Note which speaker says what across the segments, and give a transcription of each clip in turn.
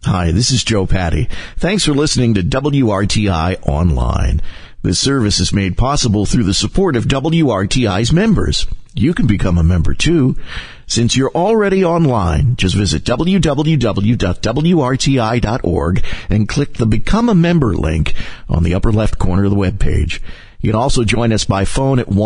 Speaker 1: Hi, this is Joe Patty. Thanks for listening to WRTI Online. This service is made possible through the support of WRTI's members. You can become a member too. Since you're already online, just visit www.wrti.org and click the Become a Member link on the upper left corner of the webpage. You can also join us by phone at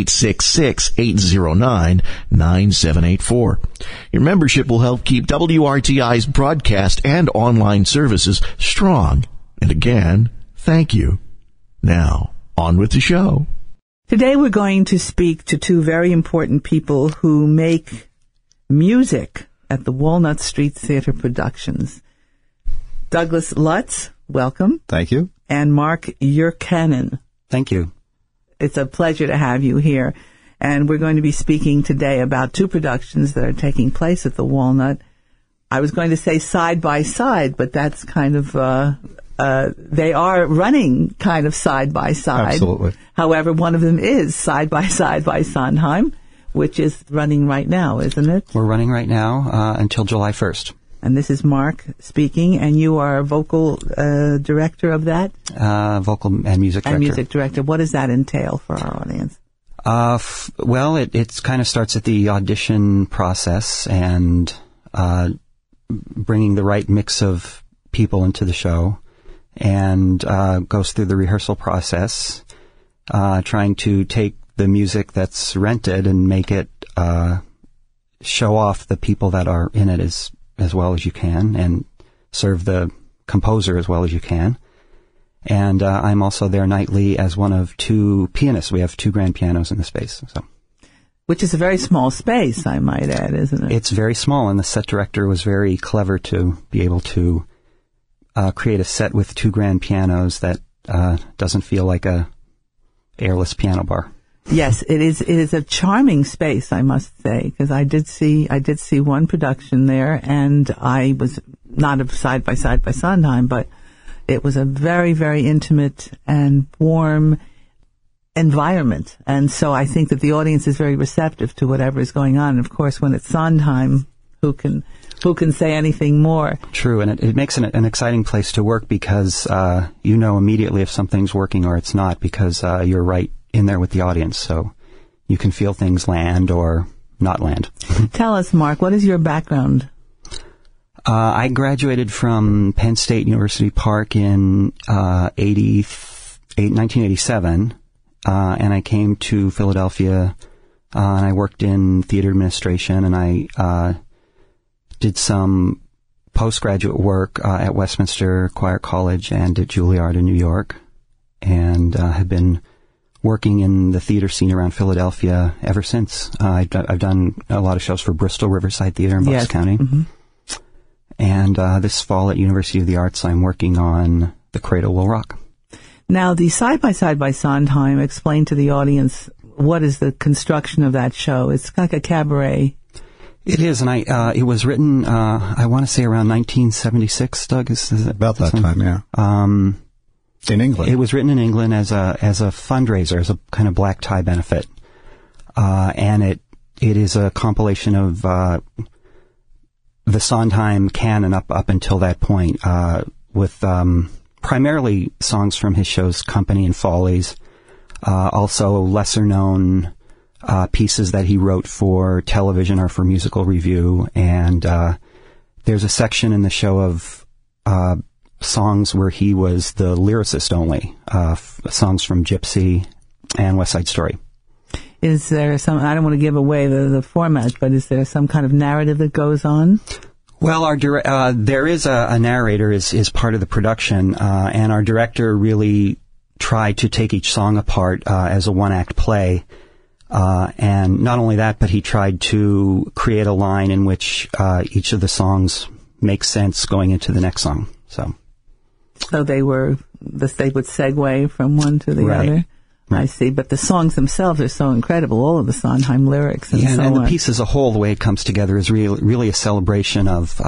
Speaker 1: 1-866-809-9784. Your membership will help keep WRTI's broadcast and online services strong. And again, thank you. Now, on with the show.
Speaker 2: Today we're going to speak to two very important people who make music at the Walnut Street Theater Productions. Douglas Lutz, welcome.
Speaker 3: Thank you.
Speaker 2: And Mark Yurkanin.
Speaker 4: Thank you.
Speaker 2: It's a pleasure to have you here. And we're going to be speaking today about two productions that are taking place at the Walnut. I was going to say side by side, but that's kind of, they are running kind of side by side.
Speaker 3: Absolutely.
Speaker 2: However, one of them is side by Sondheim, which is running right now, isn't it?
Speaker 4: We're running right now until July 1st.
Speaker 2: And this is Mark speaking, and you are vocal director of that?
Speaker 4: Vocal and music director.
Speaker 2: And music director. What does that entail for our audience?
Speaker 4: Well, it kind of starts at the audition process and bringing the right mix of people into the show, and goes through the rehearsal process, trying to take the music that's rented and make it show off the people that are in it as well as you can, and serve the composer as well as you can. And I'm also there nightly as one of two pianists. We have two grand pianos in the space. So,
Speaker 2: which is a very small space, I might add, isn't it?
Speaker 4: It's very small, and the set director was very clever to be able to create a set with two grand pianos that doesn't feel like a airless piano bar.
Speaker 2: Yes, it is. It is a charming space, I must say, because I did see one production there, and I was not a side by Sondheim, but it was a very, very intimate and warm environment, and so I think that the audience is very receptive to whatever is going on. And of course, when it's Sondheim, who can say anything more?
Speaker 4: True, and it makes an exciting place to work because you know immediately if something's working or it's not, because you're right in there with the audience, so you can feel things land or not land.
Speaker 2: Tell us, Mark, what is your background?
Speaker 4: I graduated from Penn State University Park in 1987, and I came to Philadelphia, and I worked in theater administration, and I did some postgraduate work at Westminster Choir College and at Juilliard in New York, and have been working in the theater scene around Philadelphia ever since. I've done a lot of shows for Bristol Riverside Theater in Bucks County. Mm-hmm. And this fall at University of the Arts, I'm working on The Cradle Will Rock.
Speaker 2: Now, the Side by Sondheim, explain to the audience what is the construction of that show. It's like a cabaret.
Speaker 4: It is, and it was written, I want to say around 1976, Doug. Is
Speaker 3: about that time, yeah. In England.
Speaker 4: It was written in England as a fundraiser, as a kind of black tie benefit. And it is a compilation of the Sondheim canon up until that point, with primarily songs from his shows Company and Follies, also lesser known pieces that he wrote for television or for musical review. And there's a section in the show of songs where he was the lyricist only, songs from Gypsy and West Side Story.
Speaker 2: Is there some, I don't want to give away the format, but is there some kind of narrative that goes on?
Speaker 4: Well, there is a narrator is part of the production, and our director really tried to take each song apart as a one-act play. And not only that, but he tried to create a line in which each of the songs makes sense going into the next song. So they would segue from one to the other. Right. I see, but the songs themselves are so incredible. All of the Sondheim lyrics and so on. And the piece as a whole, the way it comes together, is really a celebration of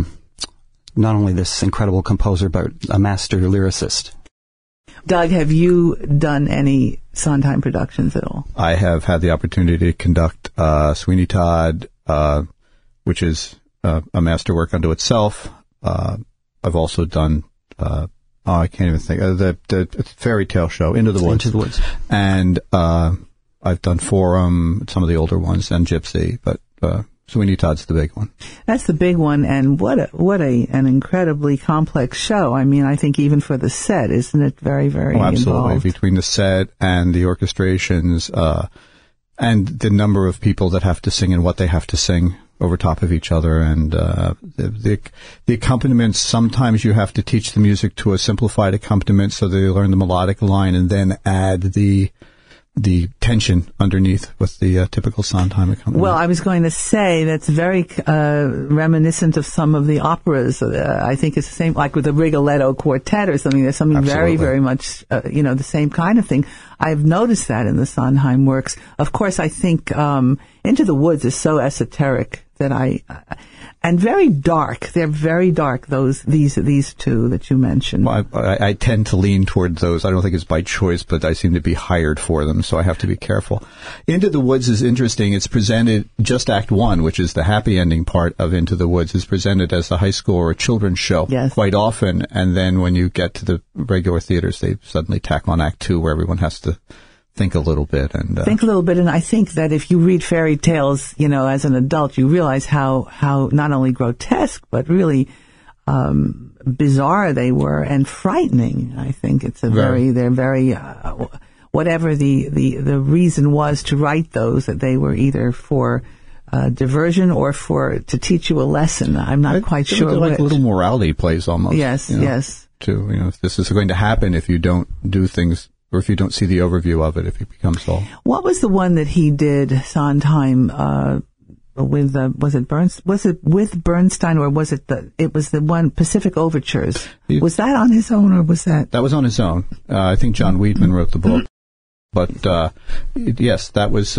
Speaker 4: not only this incredible composer, but a master lyricist.
Speaker 2: Doug, have you done any Sondheim productions at all?
Speaker 3: I have had the opportunity to conduct Sweeney Todd, which is a masterwork unto itself. I've also done, I can't even think, the fairy tale show, Into the Woods.
Speaker 4: Into the Woods.
Speaker 3: And, I've done Forum, some of the older ones, and Gypsy, but, Sweeney Todd's the big one.
Speaker 2: That's the big one, and what an incredibly complex show. I mean, I think even for the set, isn't it very, very
Speaker 3: absolutely.
Speaker 2: involved?
Speaker 3: Between the set and the orchestrations, and the number of people that have to sing and what they have to sing over top of each other, and the accompaniments. Sometimes you have to teach the music to a simplified accompaniment so they learn the melodic line, and then add the tension underneath with the typical Sondheim accompaniment.
Speaker 2: Well, I was going to say that's very reminiscent of some of the operas. I think it's the same, like with the Rigoletto Quartet or something. There's something
Speaker 3: Absolutely.
Speaker 2: very, very much, the same kind of thing. I've noticed that in the Sondheim works. Of course, I think Into the Woods is so esoteric that and very dark. They're very dark, these two that you mentioned.
Speaker 3: Well, I tend to lean toward those. I don't think it's by choice, but I seem to be hired for them, so I have to be careful. Into the Woods is interesting. It's presented, just Act 1, which is the happy ending part of Into the Woods, is presented as a high school or a children's show quite often, and then when you get to the regular theaters, they suddenly tack on Act 2, where everyone has to think a little bit. And
Speaker 2: I think that if you read fairy tales, as an adult, you realize how not only grotesque, but really bizarre they were and frightening. I think it's they're very, whatever the reason was to write those, that they were either for diversion or to teach you a lesson. I'm not quite sure.
Speaker 3: They're like little morality plays almost.
Speaker 2: Yes, yes.
Speaker 3: If this is going to happen, if you don't do things, or if you don't see the overview of it, if it becomes all. What
Speaker 2: was the one that he did, Sondheim, with, was it with Bernstein, or was it the one, Pacific Overtures? Was that on his own, or was that?
Speaker 3: That was on his own. I think John Weidman wrote the book. But, yes, that was,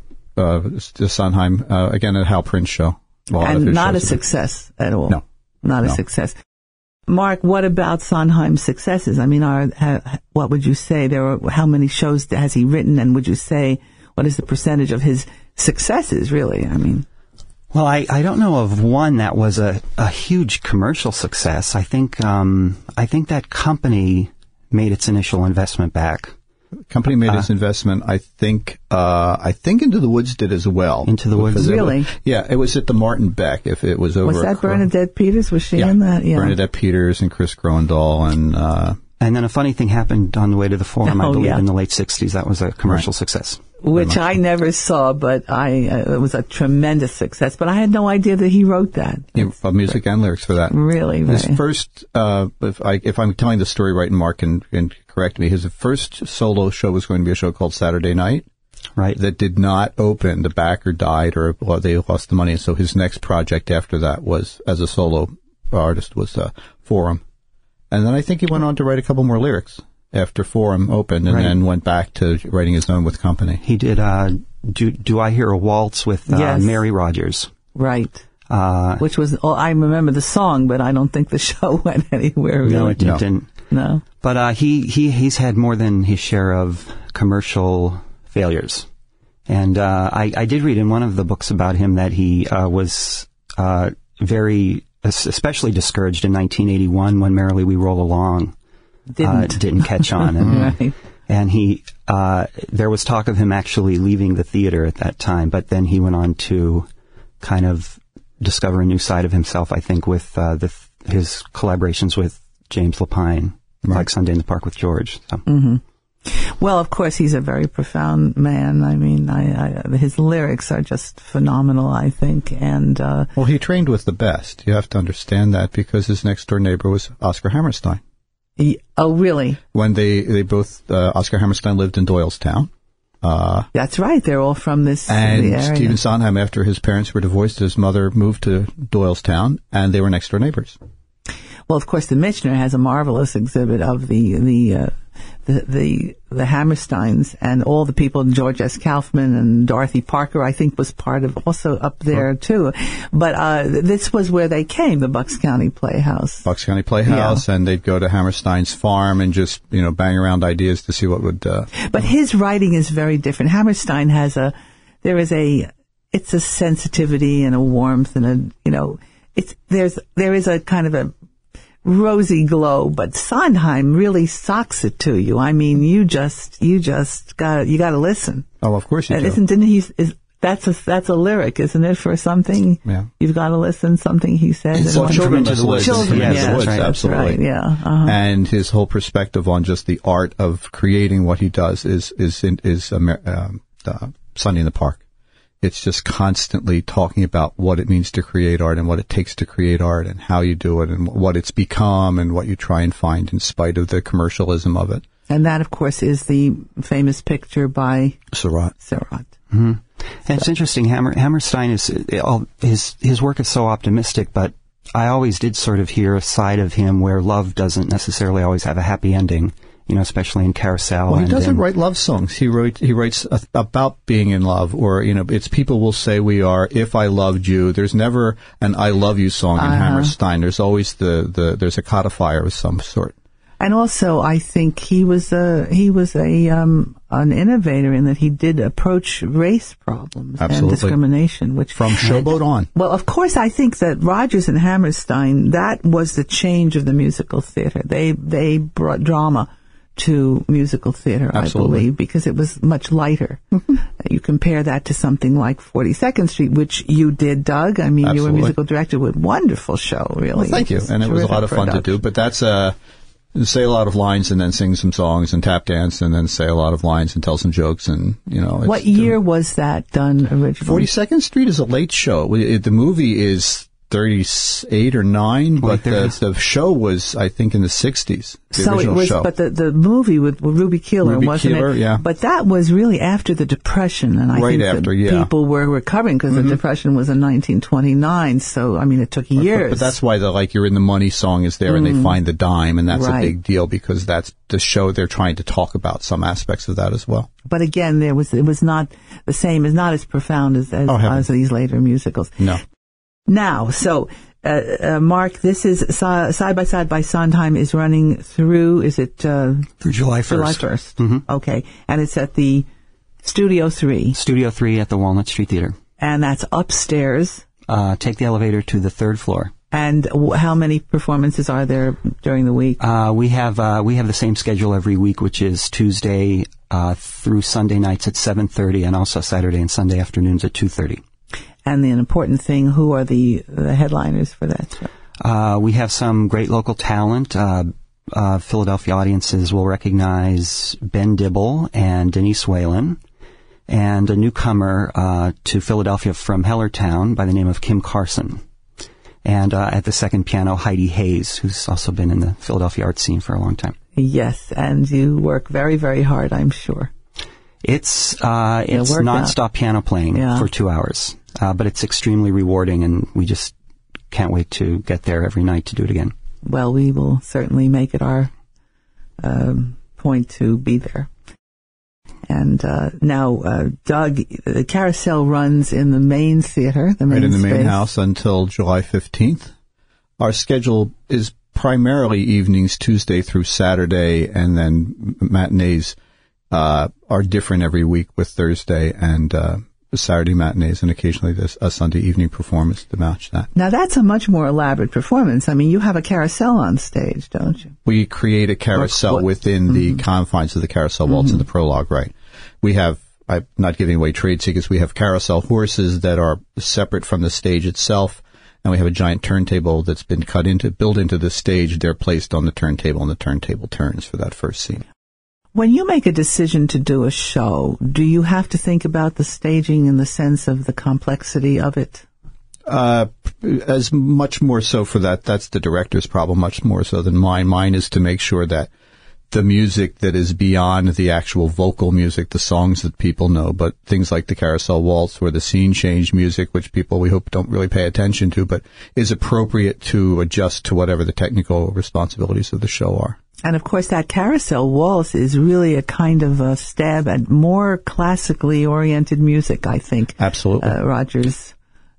Speaker 3: the Sondheim, again, a Hal Prince show.
Speaker 2: And not a success at all.
Speaker 3: No.
Speaker 2: Not a success. Mark, what about Sondheim's successes? I mean, what would you say? How many shows has he written, and would you say what is the percentage of his successes? Really, I mean.
Speaker 4: Well, I don't know of one that was a huge commercial success. I think that Company made its initial investment back.
Speaker 3: Company made its investment. I think Into the Woods did as well.
Speaker 4: Into the Woods,
Speaker 2: really?
Speaker 3: It was at the Martin Beck. If it was over,
Speaker 2: was that Bernadette Peters? Was she in that? Yeah,
Speaker 3: Bernadette Peters and Chris Groendahl
Speaker 4: and then a funny thing happened on the way to the Forum. I believe in the late '60s. That was a commercial success,
Speaker 2: which I never saw, but it was a tremendous success. But I had no idea that he wrote that.
Speaker 3: Music and lyrics for that.
Speaker 2: Really,
Speaker 3: his first. If I'm telling the story right, and Mark can correct me, his first solo show was going to be a show called Saturday Night.
Speaker 4: Right.
Speaker 3: That did not open. The backer died, or they lost the money. And so his next project after that was, as a solo artist, was Forum. And then I think he went on to write a couple more lyrics after Forum opened, and then went back to writing his own with Company.
Speaker 4: He did Do I Hear a Waltz with Mary Rogers.
Speaker 2: Right. Which was, I remember the song, but I don't think the show went anywhere. Really.
Speaker 4: No, it didn't.
Speaker 2: No.
Speaker 4: But he's had more than his share of commercial failures. And I did read in one of the books about him that he was very, especially discouraged in 1981 when Merrily We Roll Along didn't catch on. And,
Speaker 2: right.
Speaker 4: And there was talk of him actually leaving the theater at that time, but then he went on to kind of discover a new side of himself, I think, with his collaborations with James Lapine, like Sunday in the Park with George. So.
Speaker 2: Mm-hmm. Well, of course, he's a very profound man. I mean, his lyrics are just phenomenal, I think. And
Speaker 3: well, he trained with the best. You have to understand that, because his next door neighbor was Oscar Hammerstein.
Speaker 2: Oh, really?
Speaker 3: When they both, Oscar Hammerstein lived in Doylestown.
Speaker 2: That's right. They're all from this
Speaker 3: area.
Speaker 2: And
Speaker 3: Stephen Sondheim, after his parents were divorced, his mother moved to Doylestown, and they were next door neighbors.
Speaker 2: Well, of course, the Michener has a marvelous exhibit of the Hammersteins and all the people. George S. Kaufman and Dorothy Parker, I think, was part of also up there too. But this was where they came, the Bucks County Playhouse.
Speaker 3: Bucks County Playhouse, and they'd go to Hammerstein's farm and just bang around ideas to see what would.
Speaker 2: But his writing is very different. Hammerstein has it's a sensitivity and a warmth and there is a kind of a rosy glow, but Sondheim really socks it to you. I mean, you just got to listen.
Speaker 3: Oh, of course you do.
Speaker 2: Didn't he? That's a lyric, isn't it? For something,
Speaker 3: yeah.
Speaker 2: You've got to listen. Something he said.
Speaker 3: Well, Children of the Woods.
Speaker 2: Children,
Speaker 3: Yes,
Speaker 2: that's
Speaker 3: right. Absolutely.
Speaker 2: Right, yeah. Uh-huh.
Speaker 3: And his whole perspective on just the art of creating what he does is Sunday in the Park. It's just constantly talking about what it means to create art and what it takes to create art and how you do it and what it's become and what you try and find in spite of the commercialism of it.
Speaker 2: And that, of course, is the famous picture by
Speaker 3: Seurat.
Speaker 4: Mm-hmm. And it's interesting. Hammerstein his work is so optimistic, but I always did sort of hear a side of him where love doesn't necessarily always have a happy ending. You know, especially in Carousel.
Speaker 3: Well, he doesn't write love songs. He writes about being in love, or it's people will say we are. If I loved you, there's never an "I love you" song in Hammerstein. There's always there's a codifier of some sort.
Speaker 2: And also, I think he was an innovator in that he did approach race problems and discrimination, which
Speaker 3: from Showboat on.
Speaker 2: Well, of course, I think that Rodgers and Hammerstein, that was the change of the musical theater. They brought drama to musical theater,
Speaker 3: Absolutely.
Speaker 2: I believe, because it was much lighter. You compare that to something like 42nd Street, which you did, Doug. I mean, you were a musical director with wonderful show, really.
Speaker 3: Well, thank you. And it was a lot of fun to do. But that's say a lot of lines and then sing some songs and tap dance and then say a lot of lines and tell some jokes and,
Speaker 2: What year was that done originally?
Speaker 3: 42nd Street is a late show. The movie is 38 or 9, but the show was, I think, in the 60s.
Speaker 2: So it was, show. But the movie with Ruby Keeler, wasn't it?
Speaker 3: Yeah.
Speaker 2: But that was really after the Depression, and I think people were recovering because the Depression was in 1929. So I mean, it took years.
Speaker 3: But that's why the "You're in the Money" song is there, and they find the dime, and that's a big deal because that's the show. They're trying to talk about some aspects of that as well.
Speaker 2: But again, it was not the same, is not as profound as these later musicals.
Speaker 3: No.
Speaker 2: Now, so, Mark, this is Side by Side by Sondheim is running through, is it?
Speaker 4: Through July 1st.
Speaker 2: July 1st.
Speaker 4: Mm-hmm.
Speaker 2: Okay. And it's at the Studio 3.
Speaker 4: Studio 3 at the Walnut Street Theater.
Speaker 2: And that's upstairs.
Speaker 4: Take the elevator to the 3rd floor.
Speaker 2: And how many performances are there during the week?
Speaker 4: We have the same schedule every week, which is Tuesday through Sunday nights at 7:30 and also Saturday and Sunday afternoons at 2:30.
Speaker 2: And the important thing, who are the headliners for that show?
Speaker 4: We have some great local talent. Philadelphia audiences will recognize Ben Dibble and Denise Whalen, and a newcomer to Philadelphia from Hellertown by the name of Kim Carson. And at the second piano, Heidi Hayes, who's also been in the Philadelphia art scene for a long time.
Speaker 2: Yes, and you work very, very hard, I'm sure.
Speaker 4: It's nonstop piano playing for 2 hours. But it's extremely rewarding, and we just can't wait to get there every night to do it again.
Speaker 2: Well, we will certainly make it our point to be there. And now, Doug, the Carousel runs in the main theater, the main
Speaker 3: in the
Speaker 2: space.
Speaker 3: main house until July 15th. Our schedule is primarily evenings, Tuesday through Saturday, and then matinees are different every week with Thursday and Saturday matinees and occasionally a Sunday evening performance to match that.
Speaker 2: Now that's a much more elaborate performance. I mean, you have a carousel on stage, don't you?
Speaker 3: We create a carousel within the confines of the Carousel Waltz in the prologue, right? We have, I'm not giving away trade secrets, we have carousel horses that are separate from the stage itself, and we have a giant turntable that's been built into the stage. They're placed on the turntable, and the turntable turns for that first scene.
Speaker 2: When you make a decision to do a show, do you have to think about the staging in the sense of the complexity of it?
Speaker 3: As much more so for that. That's the director's problem, much more so than mine. Mine is to make sure that the music that is beyond the actual vocal music, the songs that people know, but things like the Carousel Waltz or the scene change music, which people, we hope, don't really pay attention to, but is appropriate to adjust to whatever the technical responsibilities of the show are.
Speaker 2: And of course, that Carousel Waltz is really a kind of a stab at more classically oriented music, I think.
Speaker 3: Absolutely.
Speaker 2: Rodgers.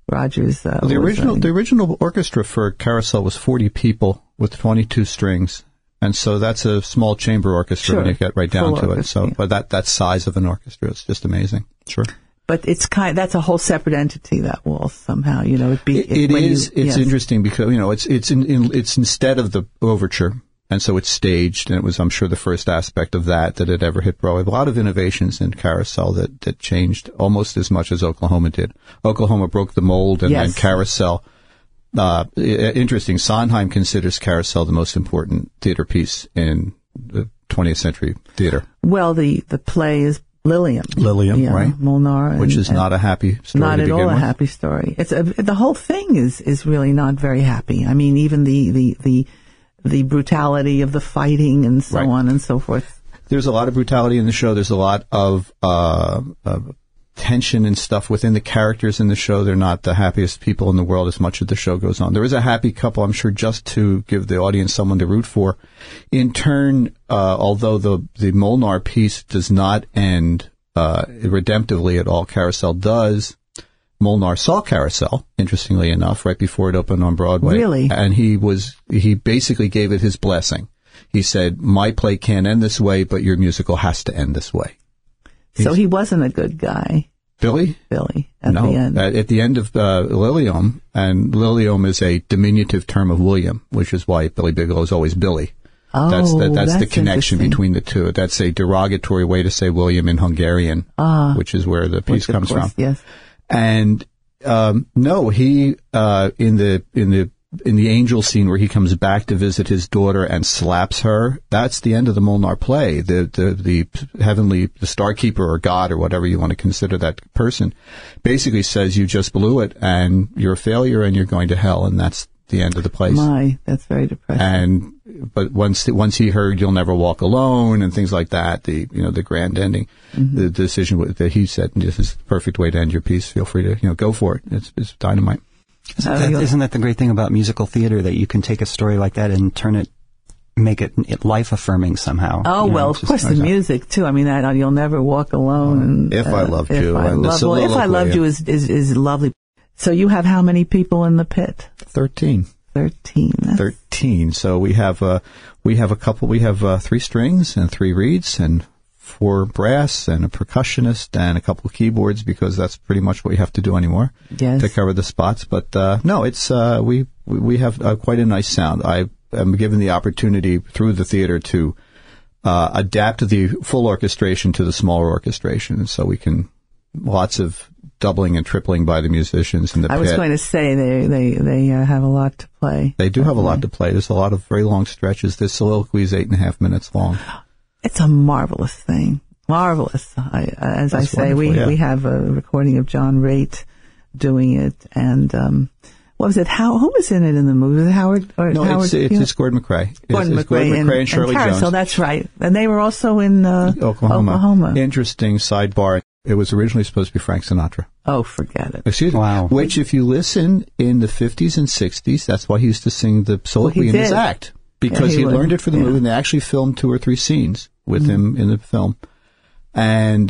Speaker 3: The original orchestra for Carousel was 40 people with 22 strings, and so that's a small chamber orchestra when you get right down to it. So, but that size of an orchestra is just amazing. Sure.
Speaker 2: But that's a whole separate entity, that waltz, somehow, you know.
Speaker 3: It's interesting because, you know, it's instead of the overture. And so it's staged, and it was, I'm sure, the first aspect of that had ever hit Broadway. A lot of innovations in Carousel that changed almost as much as Oklahoma did. Oklahoma broke the mold, and then Carousel. Interesting, Sondheim considers Carousel the most important theater piece in the 20th century theater.
Speaker 2: Well, the play is Lilium,
Speaker 3: right?
Speaker 2: Molnar,
Speaker 3: which is not a happy story.
Speaker 2: Not
Speaker 3: to
Speaker 2: at
Speaker 3: begin
Speaker 2: all
Speaker 3: with.
Speaker 2: a happy story. It's the whole thing is really not very happy. I mean, even the brutality of the fighting and so on and so forth.
Speaker 3: There's a lot of brutality in the show. There's a lot of tension and stuff within the characters in the show. They're not the happiest people in the world as much as the show goes on. There is a happy couple, I'm sure, just to give the audience someone to root for. In turn, although the Molnar piece does not end redemptively at all, Carousel does. Molnar saw Carousel, interestingly enough, right before it opened on Broadway.
Speaker 2: Really?
Speaker 3: And he basically gave it his blessing. He said, my play can't end this way, but your musical has to end this way.
Speaker 2: So he wasn't a good guy.
Speaker 3: Billy,
Speaker 2: at the end.
Speaker 3: At the end of Lilium, and Lilium is a diminutive term of William, which is why Billy Bigelow is always Billy.
Speaker 2: Oh,
Speaker 3: that's the connection between the two. That's a derogatory way to say William in Hungarian, which is where the piece comes from.
Speaker 2: Yes.
Speaker 3: And no, he in the angel scene where he comes back to visit his daughter and slaps her, that's the end of the Molnar play. The heavenly, the star keeper or God or whatever you want to consider that person, basically says you just blew it and you're a failure and you're going to hell, and that's the end of the play.
Speaker 2: That's very depressing.
Speaker 3: But once he heard "You'll Never Walk Alone" and things like that, the grand ending, the decision that he said, "This is the perfect way to end your piece. Feel free to go for it. It's dynamite."
Speaker 4: Isn't that the great thing about musical theater, that you can take a story like that and make it life affirming somehow?
Speaker 2: Oh, well, of course, the music too. I mean, that "You'll Never Walk Alone" and
Speaker 3: "If I Loved You."
Speaker 2: "If I Loved You" is lovely. So you have how many people in the pit?
Speaker 3: 13.
Speaker 2: 13.
Speaker 3: 13. So we have a couple. We have 3 strings and 3 reeds and 4 brass and a percussionist and a couple of keyboards, because that's pretty much what we have to do anymore to cover the spots. But no, it's we have quite a nice sound. I am given the opportunity through the theater to adapt the full orchestration to the smaller orchestration, and so we can lots of doubling and tripling by the musicians in the pit.
Speaker 2: I was going to say they have a lot to play.
Speaker 3: They do have a lot to play. There's a lot of very long stretches. This soliloquy is 8.5 minutes long.
Speaker 2: It's a marvelous thing. Marvelous. As I say, we have a recording of John Raitt doing it, and what was it? Who was in it in the movie? Was it Howard?
Speaker 3: It's Gordon McRae.
Speaker 2: Gordon McRae and Shirley Jones. So that's right. And they were also in Oklahoma.
Speaker 3: Interesting sidebar. It was originally supposed to be Frank Sinatra.
Speaker 2: Oh, forget it.
Speaker 3: Excuse me.
Speaker 4: Wow.
Speaker 3: Which, if you listen in the 50s and 60s, that's why he used to sing the soliloquy in his act. Because he learned it for the movie, and they actually filmed 2 or 3 scenes with him in the film. And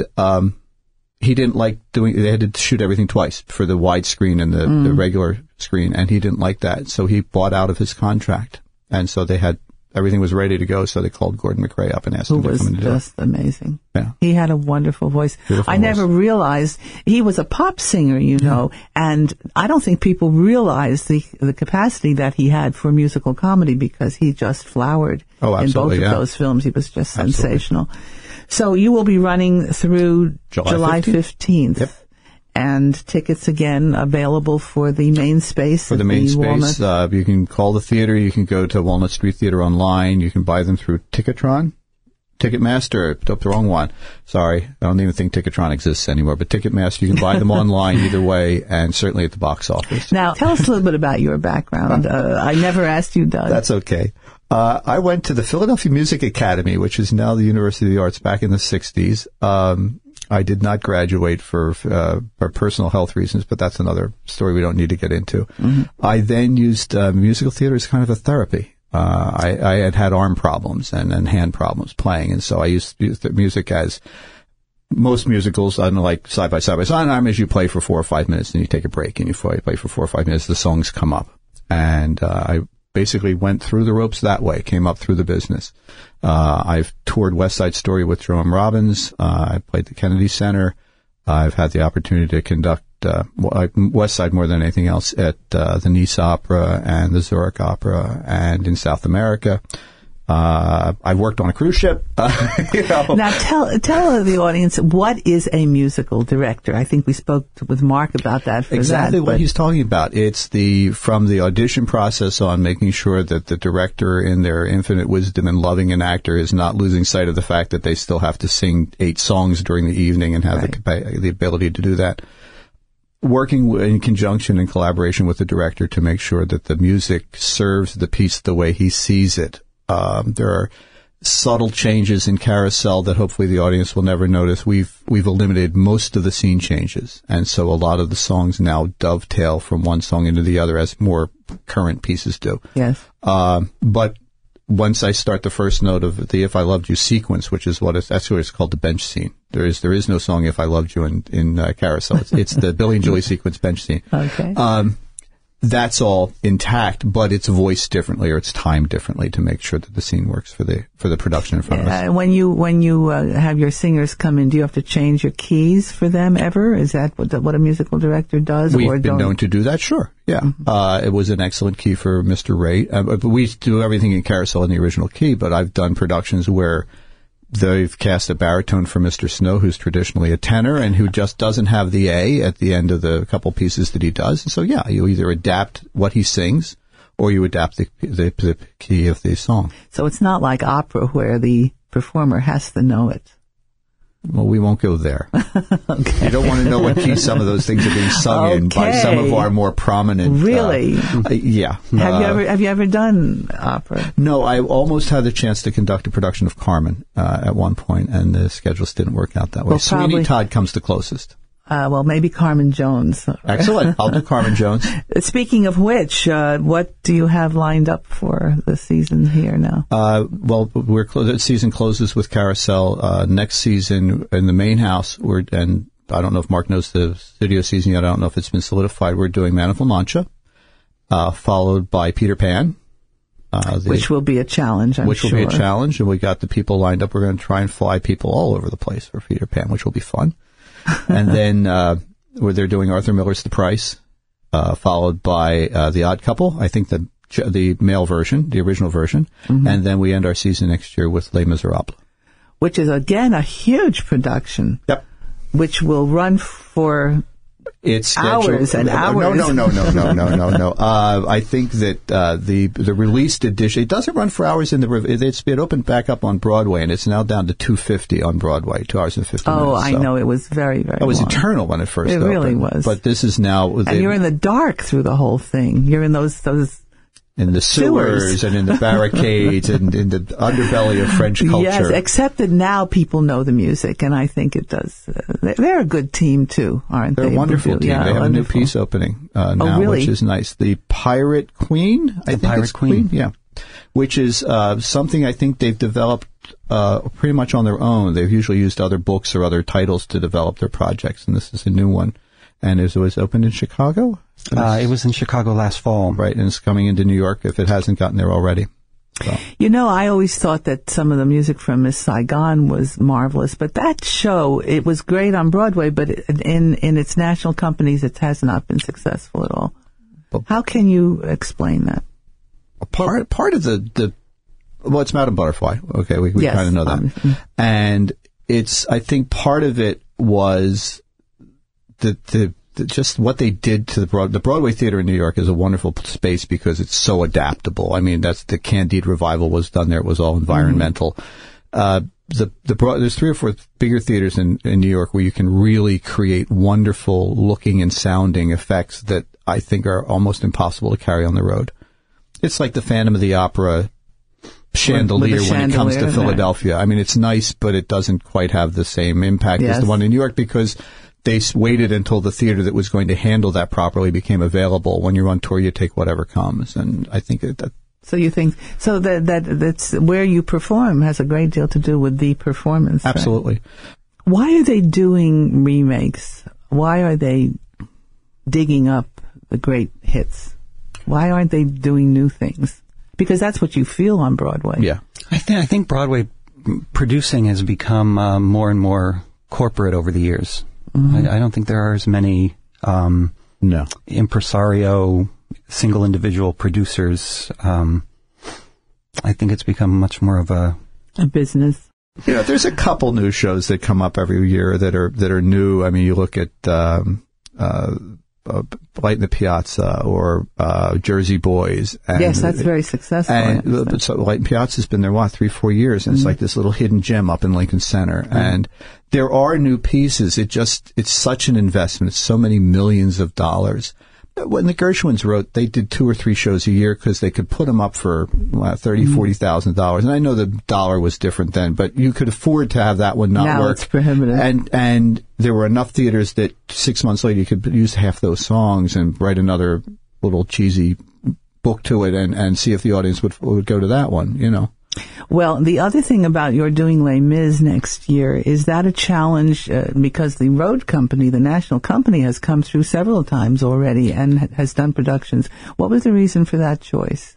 Speaker 3: he didn't like they had to shoot everything twice for the widescreen and the regular screen, and he didn't like that. So he bought out of his contract. And so everything was ready to go, so they called Gordon McRae up and asked him to come and do it.
Speaker 2: Who was just amazing.
Speaker 3: Yeah.
Speaker 2: He had a wonderful voice.
Speaker 3: Beautiful
Speaker 2: I never realized he was a pop singer, and I don't think people realize the capacity that he had for musical comedy, because he just flowered in both of those films. He was just sensational. So you will be running through July 15th.
Speaker 3: Yep.
Speaker 2: And tickets, again, available for the main space.
Speaker 3: For the main space, you can call the theater. You can go to Walnut Street Theater online. You can buy them through Ticketron. Ticketmaster, the wrong one. Sorry, I don't even think Ticketron exists anymore. But Ticketmaster, you can buy them online either way, and certainly at the box office.
Speaker 2: Now, tell us a little bit about your background. I never asked you, Doug.
Speaker 3: That's okay. I went to the Philadelphia Music Academy, which is now the University of the Arts, back in the 60s. I did not graduate for personal health reasons, but that's another story we don't need to get into. Mm-hmm. I then used musical theater as kind of a therapy. I had arm problems and hand problems playing, and so I used the music as most musicals, like Side by Sondheim, as you play for 4 or 5 minutes, and you take a break, and you play for 4 or 5 minutes, the songs come up. And I basically went through the ropes that way, came up through the business. I've toured West Side Story with Jerome Robbins. I played the Kennedy Center. I've had the opportunity to conduct West Side more than anything else at the Nice Opera and the Zurich Opera, and in South America. I've worked on a cruise ship.
Speaker 2: Now, tell the audience, what is a musical director? I think we spoke with Mark about that.
Speaker 3: Exactly what he's talking about. It's from the audition process on, making sure that the director, in their infinite wisdom and loving an actor, is not losing sight of the fact that they still have to sing 8 songs during the evening and have the ability to do that. Working in conjunction and collaboration with the director to make sure that the music serves the piece the way he sees it. There are subtle changes in Carousel that hopefully the audience will never notice. We've eliminated most of the scene changes, and so a lot of the songs now dovetail from one song into the other, as more current pieces do.
Speaker 2: Yes.
Speaker 3: But once I start the first note of the "If I Loved You" sequence, that's what it's called, the bench scene. There is no song "If I Loved You" in Carousel. It's the Billy and Julie sequence bench scene.
Speaker 2: Okay.
Speaker 3: That's all intact, but it's voiced differently or it's timed differently to make sure that the scene works for the production in front of us.
Speaker 2: When you have your singers come in, do you have to change your keys for them ever? Is that what a musical director does?
Speaker 3: We've been known to do that, sure. Yeah. Mm-hmm. It was an excellent key for Mr. Ray. But we do everything in Carousel in the original key, but I've done productions where they've cast a baritone for Mr. Snow, who's traditionally a tenor and who just doesn't have the A at the end of the couple pieces that he does. And so, yeah, you either adapt what he sings or you adapt the key of the song.
Speaker 2: So it's not like opera where the performer has to know it.
Speaker 3: Well, we won't go there.
Speaker 2: Okay.
Speaker 3: You don't want to know what key some of those things are being sung in by some of our more prominent.
Speaker 2: Really?
Speaker 3: Yeah.
Speaker 2: Have you ever done opera?
Speaker 3: No, I almost had the chance to conduct a production of Carmen at one point, and the schedules didn't work out that way.
Speaker 2: Well,
Speaker 3: Sweeney Todd comes the closest.
Speaker 2: Well, maybe Carmen Jones.
Speaker 3: Excellent. I'll do Carmen Jones.
Speaker 2: Speaking of which, what do you have lined up for the season here now?
Speaker 3: Well, the season closes with Carousel. Next season in the main house, and I don't know if Mark knows the studio season yet. I don't know if it's been solidified. We're doing Man of La Mancha, followed by Peter Pan.
Speaker 2: Which will be a challenge, I'm sure.
Speaker 3: Which will be a challenge, and we got the people lined up. We're going to try and fly people all over the place for Peter Pan, which will be fun. And then where they're doing Arthur Miller's The Price, followed by The Odd Couple, I think the male version, the original version, and then we end our season next year with Les Miserables.
Speaker 2: Which is, again, a huge production.
Speaker 3: Yep.
Speaker 2: Which will run for hours and hours.
Speaker 3: No. I think that the released edition, it doesn't run for hours it's been opened back up on Broadway, and it's now down to 2:50 on Broadway, 2 hours and 50 minutes.
Speaker 2: Oh, I know. It was very, very
Speaker 3: It was
Speaker 2: long.
Speaker 3: eternal when it first opened.
Speaker 2: It really was.
Speaker 3: But this is now...
Speaker 2: And you're in the dark through the whole thing. You're in those
Speaker 3: in the sewers and in the barricades and in the underbelly of French culture.
Speaker 2: Yes, except that now people know the music, and I think it does. They're a good team, too, aren't they?
Speaker 3: They're a wonderful team.
Speaker 2: Yeah,
Speaker 3: they have a new piece opening now,
Speaker 2: really?
Speaker 3: Which is nice. The Pirate Queen, I think it's Queen. Yeah. Which is something I think they've developed pretty much on their own. They've usually used other books or other titles to develop their projects, and this is a new one. And it was opened in Chicago?
Speaker 4: It was in Chicago last fall.
Speaker 3: Right, and it's coming into New York if it hasn't gotten there already. So.
Speaker 2: You know, I always thought that some of the music from Miss Saigon was marvelous, but that show, it was great on Broadway, but in its national companies, it has not been successful at all. How can you explain that?
Speaker 3: Part of it's Madame Butterfly. Okay, we
Speaker 2: yes,
Speaker 3: kind of know that. And I think part of it was just what they did to the Broadway Theater in New York is a wonderful space because it's so adaptable. I mean, that's the Candide revival was done there. It was all environmental. There's 3 or 4 bigger theaters in New York where you can really create wonderful looking and sounding effects that I think are almost impossible to carry on the road. It's like the Phantom of the Opera chandelier when it comes to Philadelphia. I mean, it's nice, but it doesn't quite have the same impact as the one in New York because they waited until the theater that was going to handle that properly became available. When you're on tour, you take whatever comes, and I think that.
Speaker 2: So you think that's where you perform has a great deal to do with the performance.
Speaker 3: Absolutely.
Speaker 2: Right? Why are they doing remakes? Why are they digging up the great hits? Why aren't they doing new things? Because that's what you feel on Broadway.
Speaker 3: Yeah,
Speaker 4: I think Broadway producing has become more and more corporate over the years. I don't think there are as many
Speaker 3: No.
Speaker 4: impresario, single individual producers. I think it's become much more of a
Speaker 2: business.
Speaker 3: Yeah, there's a couple new shows that come up every year that are new. I mean, you look at Light in the Piazza or Jersey Boys. And,
Speaker 2: yes, that's very successful.
Speaker 3: And so Light in Piazza's been there, 3-4 years, and it's like this little hidden gem up in Lincoln Center. And there are new pieces. It's such an investment. It's so many millions of dollars. When the Gershwins wrote, they did 2 or 3 shows a year because they could put them up for $30,000-$40,000. And I know the dollar was different then, but you could afford to have that one not
Speaker 2: now
Speaker 3: work.
Speaker 2: It's prohibitive.
Speaker 3: And there were enough theaters that 6 months later you could use half those songs and write another little cheesy book to it and see if the audience would go to that one, you know.
Speaker 2: Well, the other thing about your doing Les Mis next year, is that a challenge because the road company, the national company, has come through several times already and has done productions. What was the reason for that choice?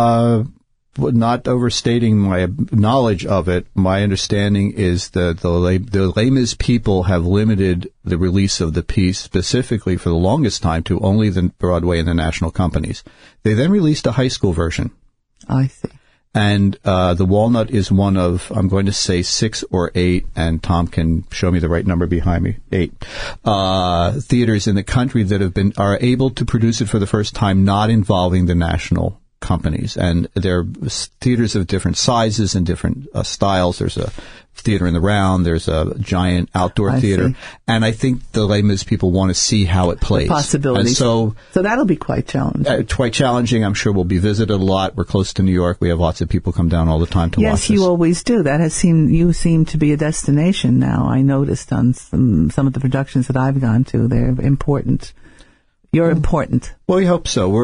Speaker 3: Not overstating my knowledge of it, my understanding is that the Les Mis people have limited the release of the piece specifically for the longest time to only the Broadway and the national companies. They then released a high school version.
Speaker 2: I see.
Speaker 3: And the Walnut is one of, I'm going to say 6 or 8, and Tom can show me the right number behind me, 8 theaters in the country that are able to produce it for the first time, not involving the national companies. And they're theaters of different sizes and different styles. There's a theater in the Round. There's a giant outdoor theater.
Speaker 2: See.
Speaker 3: And I think the Les Mis people want to see how it plays.
Speaker 2: Possibilities.
Speaker 3: And so
Speaker 2: that'll be quite challenging.
Speaker 3: Quite challenging. I'm sure we'll be visited a lot. We're close to New York. We have lots of people come down all the time to watch
Speaker 2: Yes,
Speaker 3: this.
Speaker 2: you always do. You seem to be a destination now. I noticed on some of the productions that I've gone to. They're important. You're important.
Speaker 3: Well, we hope so.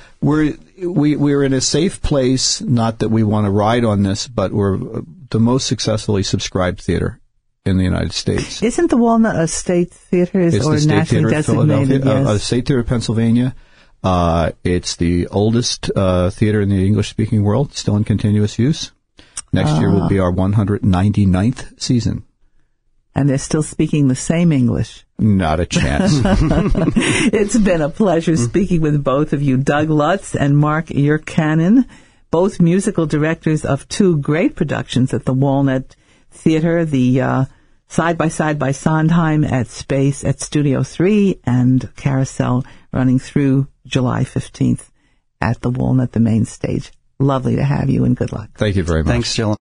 Speaker 3: We're in a safe place. Not that we want to ride on this, but we're the most successfully subscribed theater in the United States.
Speaker 2: Isn't the Walnut a state theater
Speaker 3: It's
Speaker 2: or
Speaker 3: the State
Speaker 2: nationally
Speaker 3: Theater of Philadelphia,
Speaker 2: designated? Yes.
Speaker 3: a State Theater of Pennsylvania. It's the oldest theater in the English-speaking world, still in continuous use. Next year will be our 199th season.
Speaker 2: And they're still speaking the same English.
Speaker 3: Not a chance.
Speaker 2: It's been a pleasure speaking with both of you, Doug Lutz and Mark Yercanin, both musical directors of 2 great productions at the Walnut Theater, the Side by Side by Sondheim at Space at Studio 3 and Carousel running through July 15th at the Walnut, the main stage. Lovely to have you and good luck.
Speaker 3: Thank you very much.
Speaker 4: Thanks, Jill.